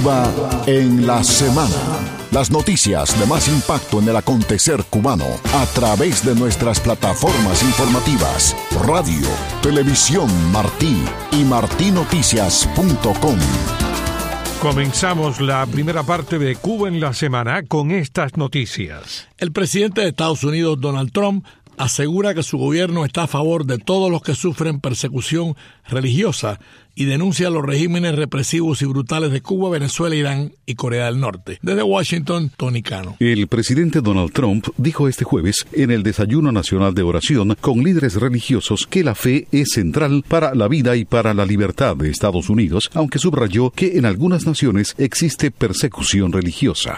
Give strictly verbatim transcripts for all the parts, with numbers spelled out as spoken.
Cuba en la semana. Las noticias de más impacto en el acontecer cubano a través de nuestras plataformas informativas, radio, televisión Martí y martí noticias punto com. Comenzamos la primera parte de Cuba en la semana con estas noticias. El presidente de Estados Unidos, Donald Trump, asegura que su gobierno está a favor de todos los que sufren persecución religiosa y denuncia los regímenes represivos y brutales de Cuba, Venezuela, Irán y Corea del Norte. Desde Washington, Tony Cano. El presidente Donald Trump dijo este jueves en el Desayuno Nacional de Oración con líderes religiosos que la fe es central para la vida y para la libertad de Estados Unidos, aunque subrayó que en algunas naciones existe persecución religiosa.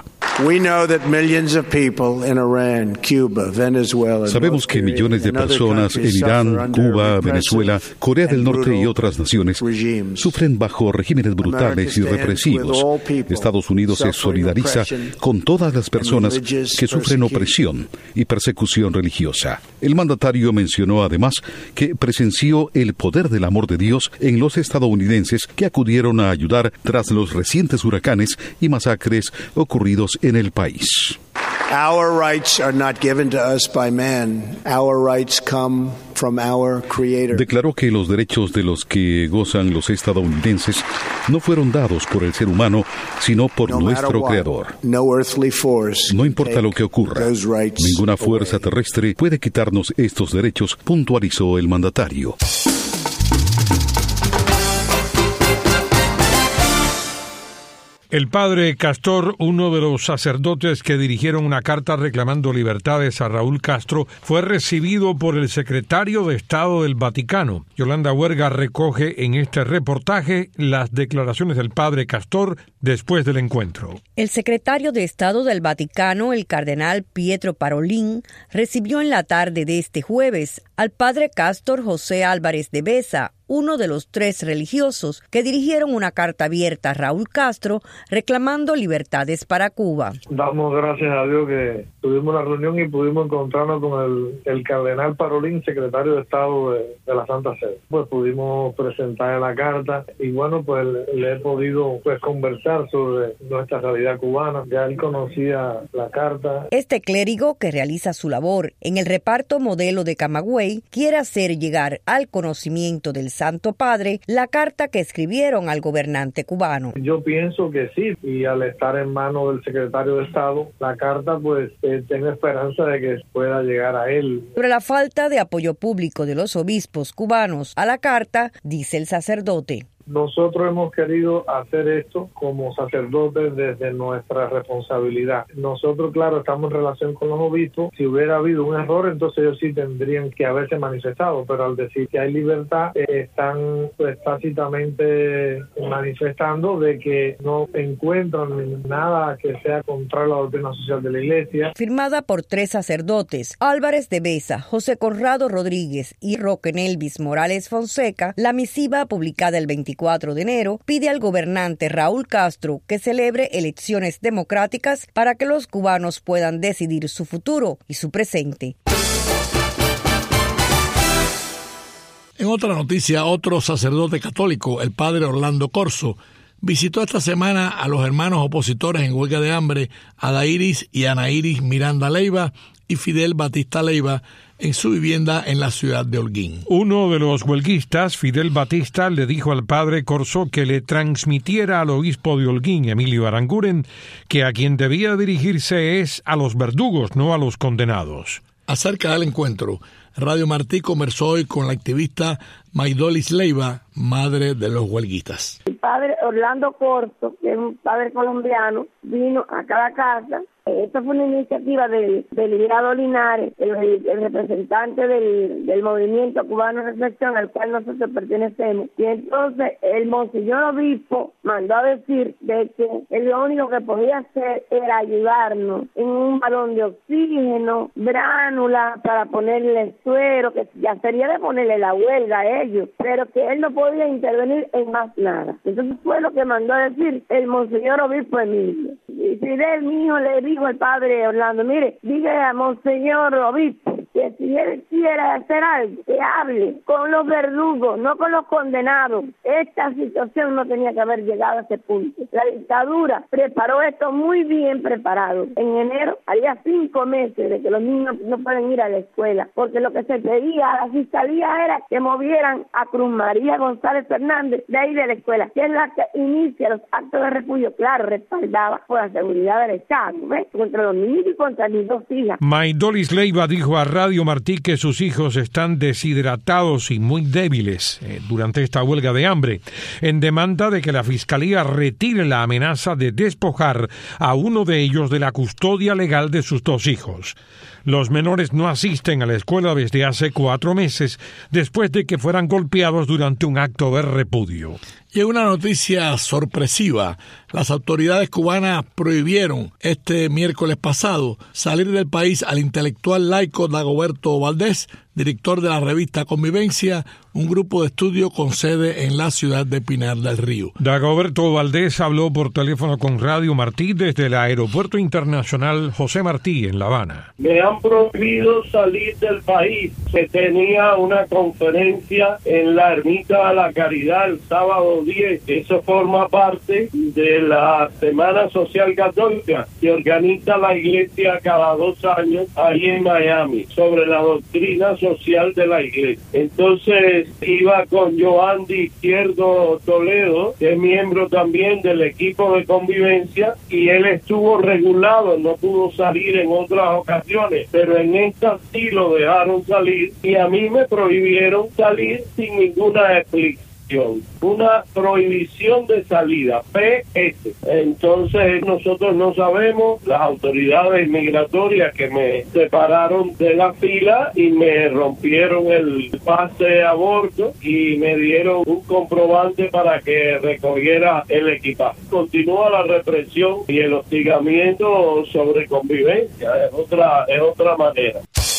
Sabemos que millones de personas en Irán, Cuba, Venezuela, Corea del Norte y otras naciones sufren bajo regímenes brutales y represivos. Estados Unidos se solidariza con todas las personas que sufren opresión y persecución religiosa. El mandatario mencionó además que presenció el poder del amor de Dios en los estadounidenses que acudieron a ayudar tras los recientes huracanes y masacres ocurridos en el país. Our rights are not given to us by man. Our rights come from our Creator. Declaró que los derechos de los que gozan los estadounidenses no fueron dados por el ser humano, sino por no nuestro what, Creador. No earthly force no importa lo que ocurra, ninguna fuerza away. terrestre puede quitarnos estos derechos, puntualizó el mandatario. El padre Castor, uno de los sacerdotes que dirigieron una carta reclamando libertades a Raúl Castro, fue recibido por el secretario de Estado del Vaticano. Yolanda Huerga recoge en este reportaje las declaraciones del padre Castor después del encuentro. El secretario de Estado del Vaticano, el cardenal Pietro Parolin, recibió en la tarde de este jueves al padre Castor José Álvarez de Besa, uno de los tres religiosos que dirigieron una carta abierta a Raúl Castro reclamando libertades para Cuba. Damos gracias a Dios que tuvimos una reunión y pudimos encontrarnos con el, el cardenal Parolin, secretario de Estado de, de la Santa Sede. Pues pudimos presentar la carta y bueno, pues le he podido pues conversar sobre nuestra realidad cubana. Ya él conocía la carta. Este clérigo, que realiza su labor en el reparto modelo de Camagüey, quiere hacer llegar al conocimiento del Santo Padre la carta que escribieron al gobernante cubano. Yo pienso que sí, y al estar en manos del secretario de Estado, la carta pues eh, tengo esperanza de que pueda llegar a él. Sobre la falta de apoyo público de los obispos cubanos a la carta, dice el sacerdote. Nosotros hemos querido hacer esto como sacerdotes desde nuestra responsabilidad. Nosotros, claro, estamos en relación con los obispos. Si hubiera habido un error, entonces ellos sí tendrían que haberse manifestado, pero al decir que hay libertad, eh, están pues, tácitamente manifestando de que no encuentran nada que sea contra la doctrina social de la Iglesia. Firmada por tres sacerdotes, Álvarez de Besa, José Conrado Rodríguez y Roque Nelvis Morales Fonseca, la misiva publicada el veinticuatro de enero pide al gobernante Raúl Castro que celebre elecciones democráticas para que los cubanos puedan decidir su futuro y su presente. En otra noticia, otro sacerdote católico, el padre Orlando Corso, visitó esta semana a los hermanos opositores en huelga de hambre, Adairis y Anairis Miranda Leiva y Fidel Batista Leiva, en su vivienda en la ciudad de Holguín. Uno de los huelguistas, Fidel Batista, le dijo al padre Corso que le transmitiera al obispo de Holguín, Emilio Aranguren, que a quien debía dirigirse es a los verdugos, no a los condenados. Acerca del encuentro, Radio Martí conversó hoy con la activista Maidolis Leiva, madre de los huelguistas. El padre Orlando Corso, que es un padre colombiano, vino a cada casa. Esta fue una iniciativa del, del Librado Linares, el, el representante del, del movimiento cubano de reflexión al cual nosotros pertenecemos. Y entonces el monseñor obispo mandó a decir de que él lo único que podía hacer era ayudarnos en un balón de oxígeno, bránula para ponerle suero, que ya sería de ponerle la huelga a ellos, pero que él no podía intervenir en más nada. Entonces fue lo que mandó a decir el monseñor obispo Emilio. Y Fidel, mi hijo, le dijo al padre Orlando, mire, diga a monseñor obispo que que si él quiere hacer algo, que hable con los verdugos, no con los condenados. Esta situación no tenía que haber llegado a ese punto. La dictadura preparó esto muy bien preparado. En enero, haría cinco meses de que los niños no pueden ir a la escuela, porque lo que se pedía a la fiscalía era que movieran a Cruz María González Fernández de ahí de la escuela, que es la que inicia los actos de refugio, claro, respaldaba por la seguridad del Estado, ¿ves? Contra los niños y contra mis dos hijas. Maidolis Leiva dijo a Radio Martí que sus hijos están deshidratados y muy débiles eh, durante esta huelga de hambre, en demanda de que la Fiscalía retire la amenaza de despojar a uno de ellos de la custodia legal de sus dos hijos. Los menores no asisten a la escuela desde hace cuatro meses, después de que fueran golpeados durante un acto de repudio. Y en una noticia sorpresiva, las autoridades cubanas prohibieron este miércoles pasado salir del país al intelectual laico Dagoberto Valdés, director de la revista Convivencia, un grupo de estudio con sede en la ciudad de Pinar del Río. Dagoberto Valdés habló por teléfono con Radio Martí desde el Aeropuerto Internacional José Martí en La Habana. Me han prohibido salir del país. Se tenía una conferencia en la Ermita de la Caridad el sábado diez. Eso forma parte de la Semana Social Católica que organiza la Iglesia cada dos años ahí en Miami sobre la doctrina social de la Iglesia. Entonces iba con Joandy Izquierdo Toledo, que es miembro también del equipo de Convivencia, y él estuvo regulado, no pudo salir en otras ocasiones, pero en esta sí lo dejaron salir y a mí me prohibieron salir sin ninguna explicación. Una prohibición de salida, P S. Entonces nosotros no sabemos, las autoridades migratorias que me separaron de la fila y me rompieron el pase a bordo y me dieron un comprobante para que recogiera el equipaje. Continúa la represión y el hostigamiento sobre Convivencia, es otra, es otra manera.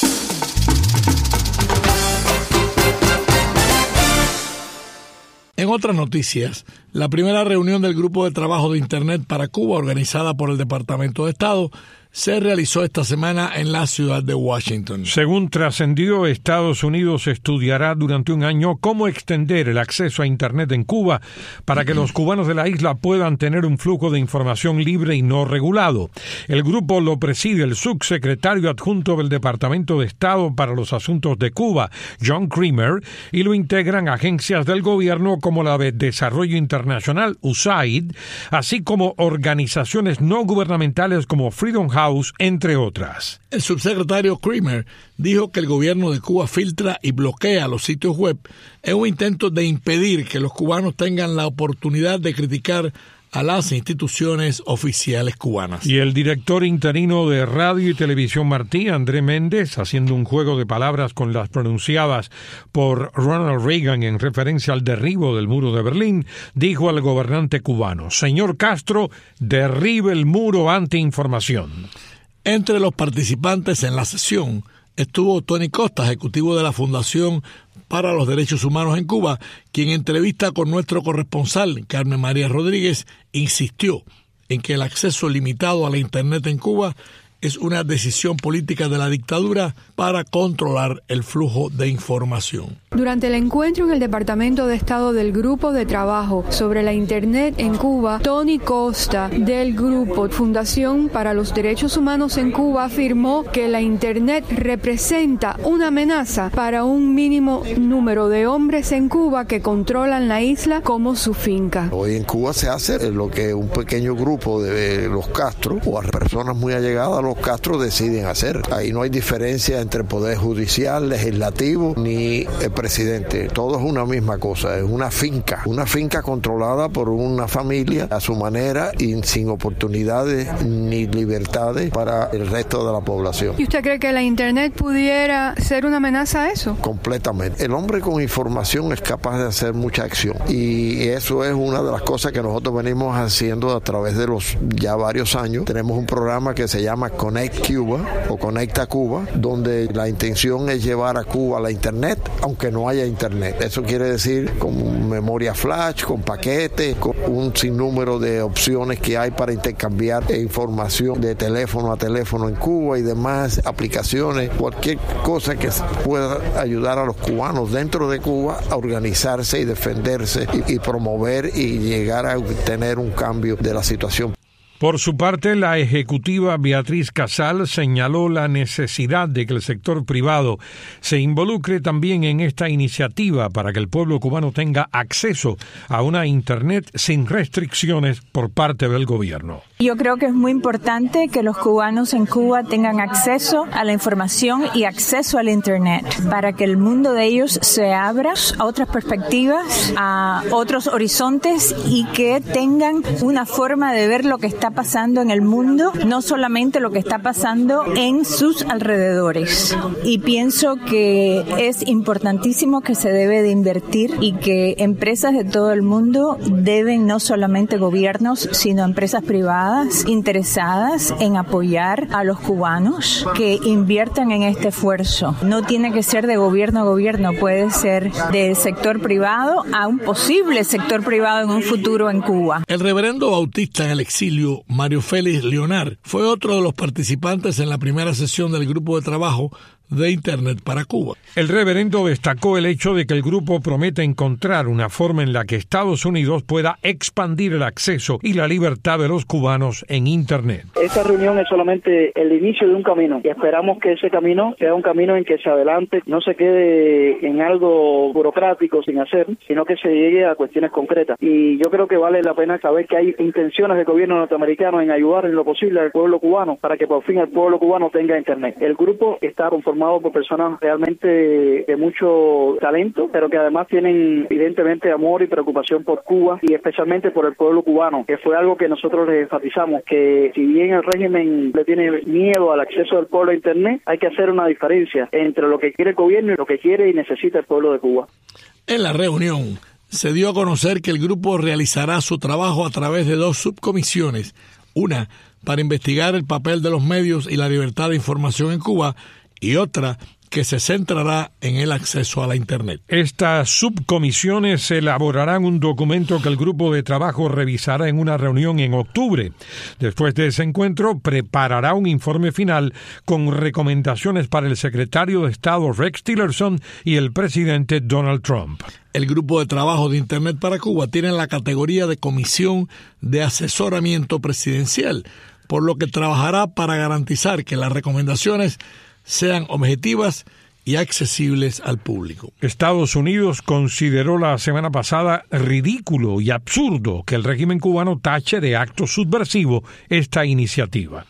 En otras noticias, la primera reunión del Grupo de Trabajo de Internet para Cuba, organizada por el Departamento de Estado, se realizó esta semana en la ciudad de Washington. Según trascendió, Estados Unidos estudiará durante un año cómo extender el acceso a Internet en Cuba para que los cubanos de la isla puedan tener un flujo de información libre y no regulado. El grupo lo preside el subsecretario adjunto del Departamento de Estado para los Asuntos de Cuba, John Creamer, y lo integran agencias del gobierno como la de Desarrollo Internacional, U S A I D, así como organizaciones no gubernamentales como Freedom House, entre otras. El subsecretario Creamer dijo que el gobierno de Cuba filtra y bloquea los sitios web en un intento de impedir que los cubanos tengan la oportunidad de criticar a las instituciones oficiales cubanas. Y el director interino de Radio y Televisión Martí, André Méndez, haciendo un juego de palabras con las pronunciadas por Ronald Reagan en referencia al derribo del muro de Berlín, dijo al gobernante cubano: señor Castro, derribe el muro anti-información. Entre los participantes en la sesión estuvo Tony Costa, ejecutivo de la Fundación para los Derechos Humanos en Cuba, quien en entrevista con nuestro corresponsal, Carmen María Rodríguez, insistió en que el acceso limitado a la Internet en Cuba es una decisión política de la dictadura para controlar el flujo de información. Durante el encuentro en el Departamento de Estado del Grupo de Trabajo sobre la Internet en Cuba, Tony Costa, del Grupo Fundación para los Derechos Humanos en Cuba, afirmó que la Internet representa una amenaza para un mínimo número de hombres en Cuba que controlan la isla como su finca. Hoy en Cuba se hace lo que un pequeño grupo de los Castro o a personas muy allegadas a los Castro deciden hacer. Ahí no hay diferencia entre el poder judicial, legislativo ni el presidente. Todo es una misma cosa, es una finca, una finca controlada por una familia a su manera y sin oportunidades ni libertades para el resto de la población. ¿Y usted cree que la Internet pudiera ser una amenaza a eso? Completamente. El hombre con información es capaz de hacer mucha acción y eso es una de las cosas que nosotros venimos haciendo a través de los ya varios años. Tenemos un programa que se llama Connect Cuba o Conecta Cuba, donde la intención es llevar a Cuba la internet, aunque no haya internet. Eso quiere decir con memoria flash, con paquetes, con un sinnúmero de opciones que hay para intercambiar información de teléfono a teléfono en Cuba y demás aplicaciones, cualquier cosa que pueda ayudar a los cubanos dentro de Cuba a organizarse y defenderse y, y promover y llegar a tener un cambio de la situación. Por su parte, la ejecutiva Beatriz Casal señaló la necesidad de que el sector privado se involucre también en esta iniciativa para que el pueblo cubano tenga acceso a una Internet sin restricciones por parte del gobierno. Yo creo que es muy importante que los cubanos en Cuba tengan acceso a la información y acceso al Internet para que el mundo de ellos se abra a otras perspectivas, a otros horizontes y que tengan una forma de ver lo que está pasando en el mundo, no solamente lo que está pasando en sus alrededores. Y pienso que es importantísimo que se debe de invertir y que empresas de todo el mundo deben, no solamente gobiernos, sino empresas privadas interesadas en apoyar a los cubanos que inviertan en este esfuerzo. No tiene que ser de gobierno a gobierno, puede ser del sector privado a un posible sector privado en un futuro en Cuba. El reverendo bautista en el exilio, Mario Félix Leonard, fue otro de los participantes en la primera sesión del grupo de trabajo de Internet para Cuba. El reverendo destacó el hecho de que el grupo promete encontrar una forma en la que Estados Unidos pueda expandir el acceso y la libertad de los cubanos en Internet. Esta reunión es solamente el inicio de un camino y esperamos que ese camino sea un camino en que se adelante, no se quede en algo burocrático sin hacer, sino que se llegue a cuestiones concretas. Y yo creo que vale la pena saber que hay intenciones del gobierno norteamericano en ayudar en lo posible al pueblo cubano para que por fin el pueblo cubano tenga Internet. El grupo está conformado por personas realmente de mucho talento, pero que además tienen evidentemente amor y preocupación por Cuba y especialmente por el pueblo cubano, que fue algo que nosotros les enfatizamos, que si bien el régimen le tiene miedo al acceso del pueblo a Internet, hay que hacer una diferencia entre lo que quiere el gobierno y lo que quiere y necesita el pueblo de Cuba. En la reunión se dio a conocer que el grupo realizará su trabajo a través de dos subcomisiones, una para investigar el papel de los medios y la libertad de información en Cuba, y otra que se centrará en el acceso a la Internet. Estas subcomisiones elaborarán un documento que el grupo de trabajo revisará en una reunión en octubre. Después de ese encuentro, preparará un informe final con recomendaciones para el secretario de Estado Rex Tillerson y el presidente Donald Trump. El grupo de trabajo de Internet para Cuba tiene la categoría de Comisión de Asesoramiento Presidencial, por lo que trabajará para garantizar que las recomendaciones sean objetivas y accesibles al público. Estados Unidos consideró la semana pasada ridículo y absurdo que el régimen cubano tache de acto subversivo esta iniciativa.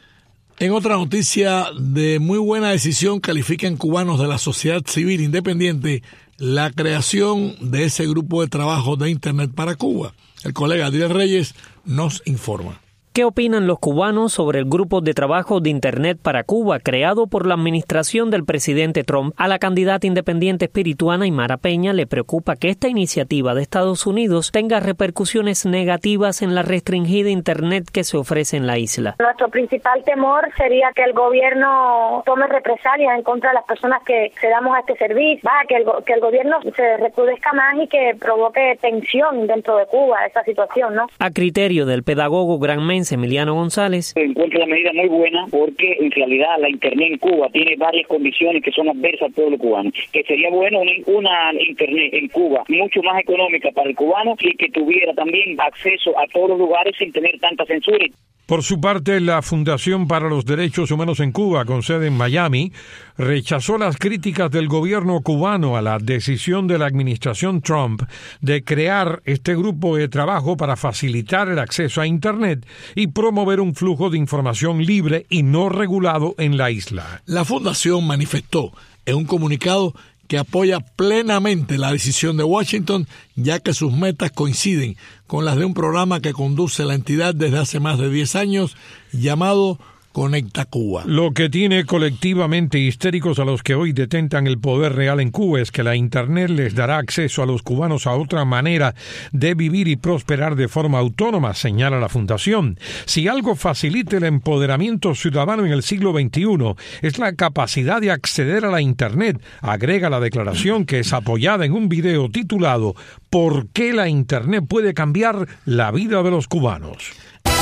En otra noticia de muy buena decisión, califican cubanos de la sociedad civil independiente la creación de ese grupo de trabajo de Internet para Cuba. El colega Adriel Reyes nos informa. ¿Qué opinan los cubanos sobre el grupo de trabajo de Internet para Cuba creado por la administración del presidente Trump? A la candidata independiente espirituana Aymara Peña le preocupa que esta iniciativa de Estados Unidos tenga repercusiones negativas en la restringida Internet que se ofrece en la isla. Nuestro principal temor sería que el gobierno tome represalias en contra de las personas que cedamos a este servicio, va, que el, que el gobierno se recrudezca más y que provoque tensión dentro de Cuba, esa situación, ¿no? A criterio del pedagogo granmense Emiliano González. Encuentro la medida muy buena porque en realidad la Internet en Cuba tiene varias condiciones que son adversas al pueblo cubano. Que sería bueno una, una Internet en Cuba mucho más económica para el cubano y que tuviera también acceso a todos los lugares sin tener tanta censura. Por su parte, la Fundación para los Derechos Humanos en Cuba, con sede en Miami, rechazó las críticas del gobierno cubano a la decisión de la administración Trump de crear este grupo de trabajo para facilitar el acceso a Internet y promover un flujo de información libre y no regulado en la isla. La Fundación manifestó en un comunicado que apoya plenamente la decisión de Washington, ya que sus metas coinciden con las de un programa que conduce la entidad desde hace más de diez años, llamado Conecta Cuba. Lo que tiene colectivamente histéricos a los que hoy detentan el poder real en Cuba es que la Internet les dará acceso a los cubanos a otra manera de vivir y prosperar de forma autónoma, señala la Fundación. Si algo facilita el empoderamiento ciudadano en el siglo veintiuno es la capacidad de acceder a la Internet, agrega la declaración, que es apoyada en un video titulado ¿Por qué la Internet puede cambiar la vida de los cubanos?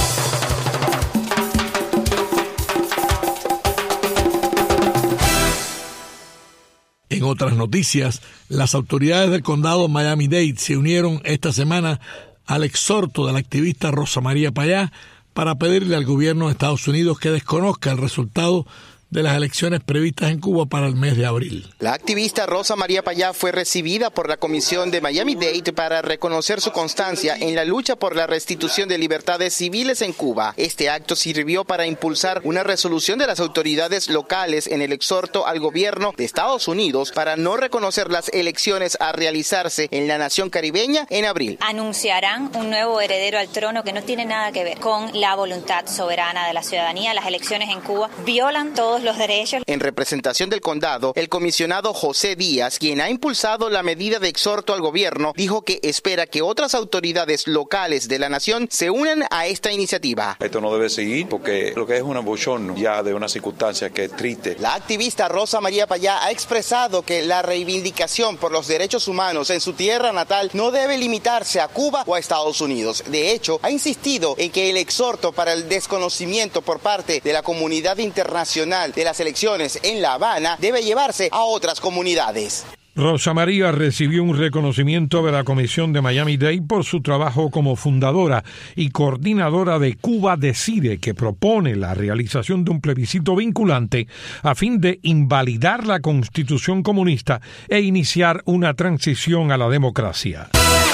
En otras noticias, las autoridades del condado Miami-Dade se unieron esta semana al exhorto de la activista Rosa María Payá para pedirle al gobierno de Estados Unidos que desconozca el resultado de las elecciones previstas en Cuba para el mes de abril. La activista Rosa María Payá fue recibida por la Comisión de Miami-Dade para reconocer su constancia en la lucha por la restitución de libertades civiles en Cuba. Este acto sirvió para impulsar una resolución de las autoridades locales en el exhorto al gobierno de Estados Unidos para no reconocer las elecciones a realizarse en la nación caribeña en abril. Anunciarán un nuevo heredero al trono que no tiene nada que ver con la voluntad soberana de la ciudadanía. Las elecciones en Cuba violan todos los derechos. En representación del condado, el comisionado José Díaz, quien ha impulsado la medida de exhorto al gobierno, dijo que espera que otras autoridades locales de la nación se unan a esta iniciativa. Esto no debe seguir porque lo que es una bochorno ya de una circunstancia que es triste. La activista Rosa María Payá ha expresado que la reivindicación por los derechos humanos en su tierra natal no debe limitarse a Cuba o a Estados Unidos. De hecho, ha insistido en que el exhorto para el desconocimiento por parte de la comunidad internacional de las elecciones en La Habana debe llevarse a otras comunidades. Rosa María recibió un reconocimiento de la Comisión de Miami-Dade por su trabajo como fundadora y coordinadora de Cuba Decide, que propone la realización de un plebiscito vinculante a fin de invalidar la Constitución comunista e iniciar una transición a la democracia.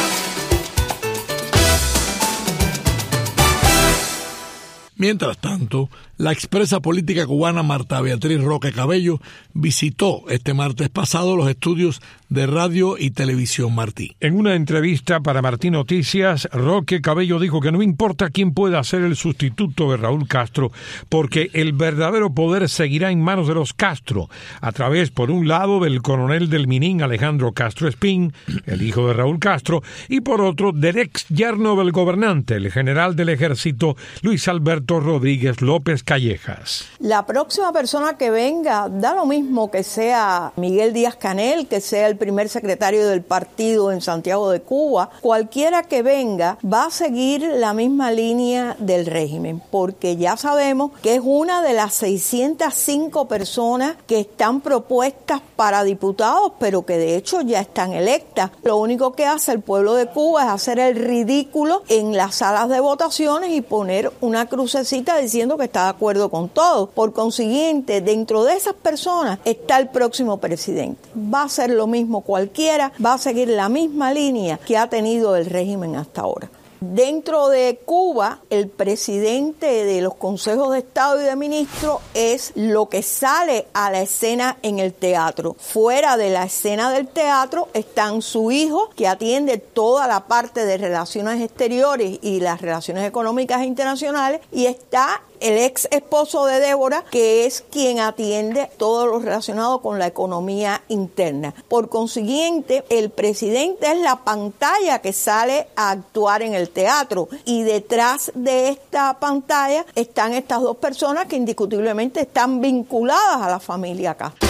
Mientras tanto, la expresa política cubana Marta Beatriz Roque Cabello visitó este martes pasado los estudios de Radio y Televisión Martí. En una entrevista para Martí Noticias, Roque Cabello dijo que no importa quién pueda ser el sustituto de Raúl Castro, porque el verdadero poder seguirá en manos de los Castro, a través, por un lado, del coronel del Minin Alejandro Castro Espín, el hijo de Raúl Castro, y por otro, del ex yerno del gobernante, el general del ejército Luis Alberto Rodríguez López Callejas. La próxima persona que venga, da lo mismo que sea Miguel Díaz-Canel, que sea el primer secretario del partido en Santiago de Cuba, cualquiera que venga va a seguir la misma línea del régimen, porque ya sabemos que es una de las seiscientas cinco personas que están propuestas para diputados, pero que de hecho ya están electas. Lo único que hace el pueblo de Cuba es hacer el ridículo en las salas de votaciones y poner una crucecita diciendo que está de acuerdo con todo. Por consiguiente, dentro de esas personas está el próximo presidente. Va a ser lo mismo cualquiera, va a seguir la misma línea que ha tenido el régimen hasta ahora. Dentro de Cuba, el presidente de los consejos de Estado y de ministros es lo que sale a la escena en el teatro. Fuera de la escena del teatro están su hijo, que atiende toda la parte de relaciones exteriores y las relaciones económicas internacionales, y está el ex esposo de Débora, que es quien atiende todo lo relacionado con la economía interna. Por consiguiente, el presidente es la pantalla que sale a actuar en el teatro, y detrás de esta pantalla están estas dos personas que indiscutiblemente están vinculadas a la familia Castro.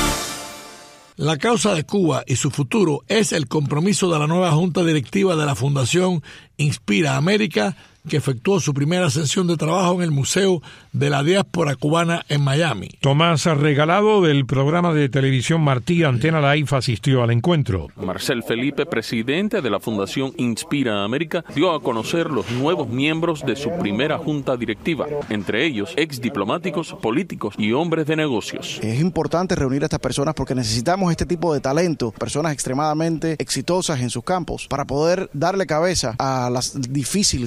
La causa de Cuba y su futuro es el compromiso de la nueva junta directiva de la Fundación Inspira América, que efectuó su primera sesión de trabajo en el Museo de la Diáspora Cubana en Miami. Tomás Regalado, del programa de televisión Martí Antena Live, asistió al encuentro. Marcel Felipe, presidente de la Fundación Inspira América, dio a conocer los nuevos miembros de su primera junta directiva, entre ellos ex diplomáticos, políticos y hombres de negocios. Es importante reunir a estas personas porque necesitamos este tipo de talento, personas extremadamente exitosas en sus campos, para poder darle cabeza a la difícil situación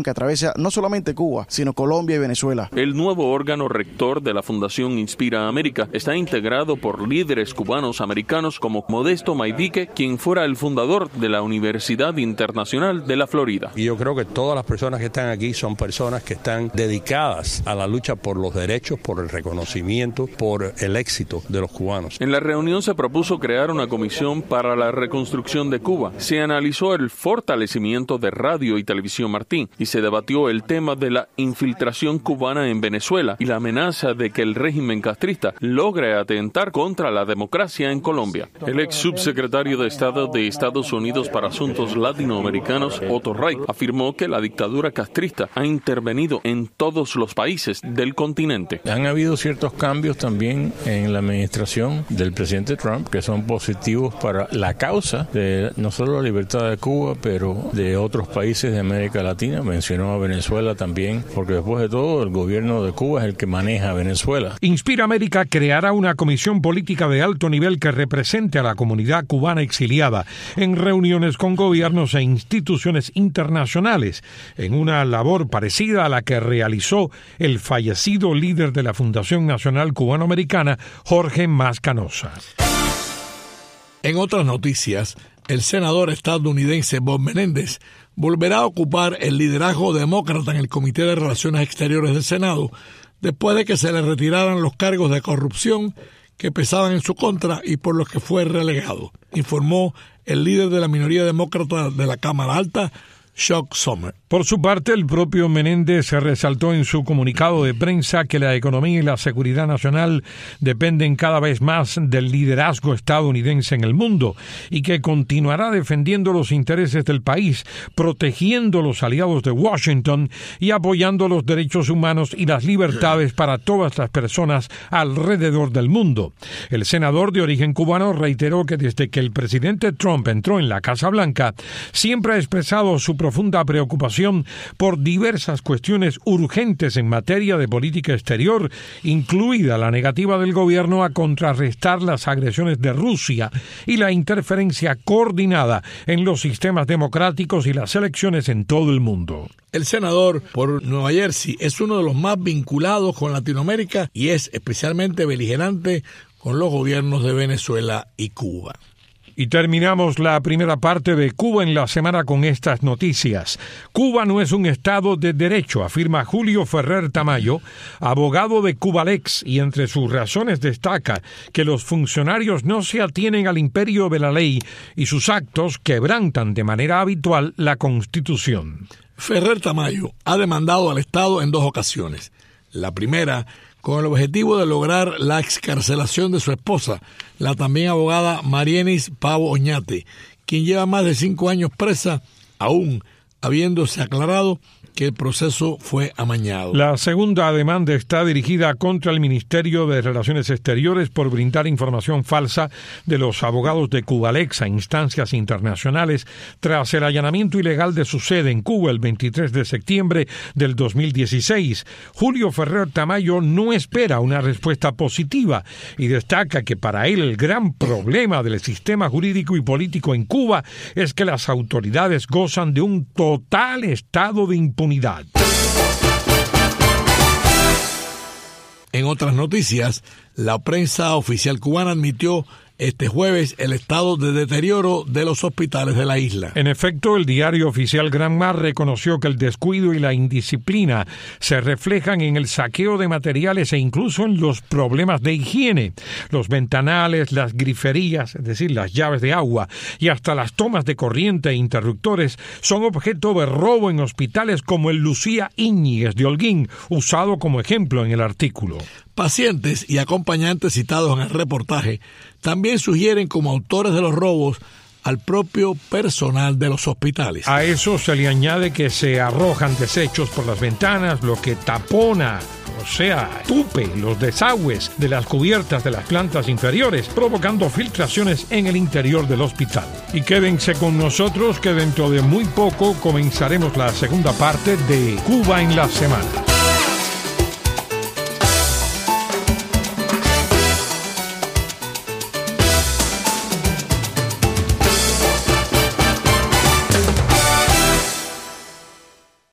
que atraviesa no solamente Cuba, sino Colombia y Venezuela. El nuevo órgano rector de la Fundación Inspira América está integrado por líderes cubanos americanos como Modesto Maydique, quien fuera el fundador de la Universidad Internacional de la Florida. Y yo creo que todas las personas que están aquí son personas que están dedicadas a la lucha por los derechos, por el reconocimiento, por el éxito de los cubanos. En la reunión se propuso crear una comisión para la reconstrucción de Cuba. Se analizó el fortalecimiento de Radio y Televisión Martín y se debatió el tema de la infiltración cubana en Venezuela y la amenaza de que el régimen castrista logre atentar contra la democracia en Colombia. El ex subsecretario de Estado de Estados Unidos para Asuntos Latinoamericanos, Otto Reich, afirmó que la dictadura castrista ha intervenido en todos los países del continente. Han habido ciertos cambios también en la administración del presidente Trump que son positivos para la causa de no solo la libertad de Cuba, pero de otros países de América Latina. Mencionó a Venezuela también, porque después de todo el gobierno de Cuba es el que maneja Venezuela. Inspira América creará una comisión política de alto nivel que represente a la comunidad cubana exiliada en reuniones con gobiernos e instituciones internacionales, en una labor parecida a la que realizó el fallecido líder de la Fundación Nacional Cubanoamericana, Jorge Mas Canosa. En otras noticias, el senador estadounidense Bob Menéndez volverá a ocupar el liderazgo demócrata en el Comité de Relaciones Exteriores del Senado después de que se le retiraran los cargos de corrupción que pesaban en su contra y por los que fue relegado, informó el líder de la minoría demócrata de la Cámara Alta, Chuck Schumer. Por su parte, el propio Menéndez se resaltó en su comunicado de prensa que la economía y la seguridad nacional dependen cada vez más del liderazgo estadounidense en el mundo y que continuará defendiendo los intereses del país, protegiendo los aliados de Washington y apoyando los derechos humanos y las libertades para todas las personas alrededor del mundo. El senador de origen cubano reiteró que desde que el presidente Trump entró en la Casa Blanca, siempre ha expresado su profunda preocupación por diversas cuestiones urgentes en materia de política exterior, incluida la negativa del gobierno a contrarrestar las agresiones de Rusia y la interferencia coordinada en los sistemas democráticos y las elecciones en todo el mundo. El senador por Nueva Jersey es uno de los más vinculados con Latinoamérica y es especialmente beligerante con los gobiernos de Venezuela y Cuba. Y terminamos la primera parte de Cuba en la semana con estas noticias. Cuba no es un estado de derecho, afirma Julio Ferrer Tamayo, abogado de Cubalex, y entre sus razones destaca que los funcionarios no se atienen al imperio de la ley y sus actos quebrantan de manera habitual la Constitución. Ferrer Tamayo ha demandado al Estado en dos ocasiones. La primera, con el objetivo de lograr la excarcelación de su esposa, la también abogada Marienis Pavo Oñate, quien lleva más de cinco años presa, aún habiéndose aclarado que el proceso fue amañado. La segunda demanda está dirigida contra el Ministerio de Relaciones Exteriores por brindar información falsa de los abogados de Cubalex a instancias internacionales tras el allanamiento ilegal de su sede en Cuba el veintitrés de septiembre del dos mil dieciséis. Julio Ferrer Tamayo no espera una respuesta positiva y destaca que para él el gran problema del sistema jurídico y político en Cuba es que las autoridades gozan de un total estado de impunidad. En otras noticias, la prensa oficial cubana admitió este jueves el estado de deterioro de los hospitales de la isla. En efecto, el diario oficial Granma reconoció que el descuido y la indisciplina se reflejan en el saqueo de materiales e incluso en los problemas de higiene. Los ventanales, las griferías, es decir, las llaves de agua, y hasta las tomas de corriente e interruptores son objeto de robo en hospitales como el Lucía Íñiguez de Holguín, usado como ejemplo en el artículo. Pacientes y acompañantes citados en el reportaje también sugieren como autores de los robos al propio personal de los hospitales. A eso se le añade que se arrojan desechos por las ventanas, lo que tapona, o sea, tupe los desagües de las cubiertas de las plantas inferiores, provocando filtraciones en el interior del hospital. Y quédense con nosotros que dentro de muy poco comenzaremos la segunda parte de Cuba en la semana.